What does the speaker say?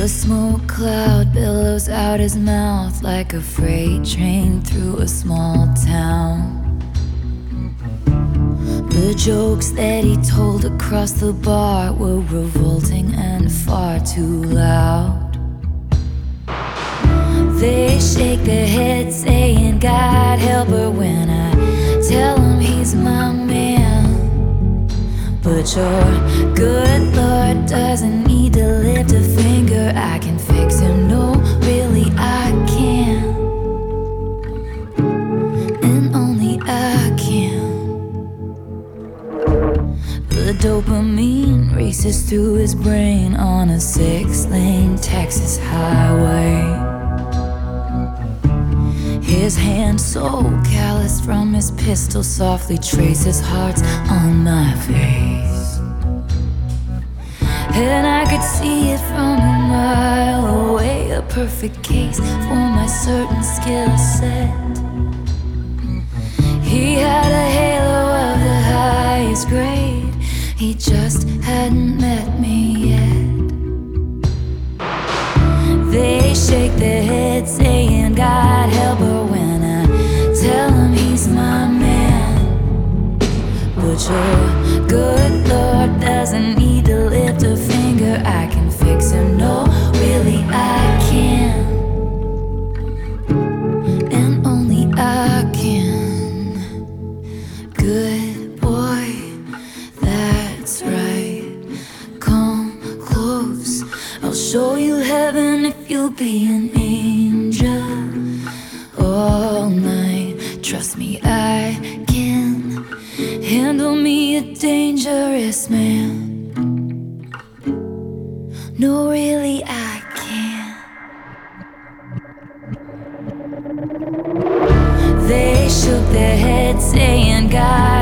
The smoke cloud billows out his mouth like a freight train through a small town. The jokes that he told across the bar were revolting and far too loud. They shake their heads saying, God help her, when I tell him he's my man. But your good Lord doesn't need to lift a finger. I can fix him, no, really I can. And only I can. The dopamine races through his brain on a 6-lane Texas highway. His hand so callous from his pistol softly traces hearts on my face. And I could see it from a mile away, a perfect case for my certain skill set. He had a halo of the highest grade, he just hadn't met me yet. They shake their heads saying, God help her, when I tell him he's my man. But your good Lord doesn't need to lift a finger. I can fix him, no, really I can. And only I can. Good boy, that's right. Come close, I'll show you heaven if you'll be an angel all night. Trust me, I can handle me a dangerous man. No, really, I can. They shook their heads saying, God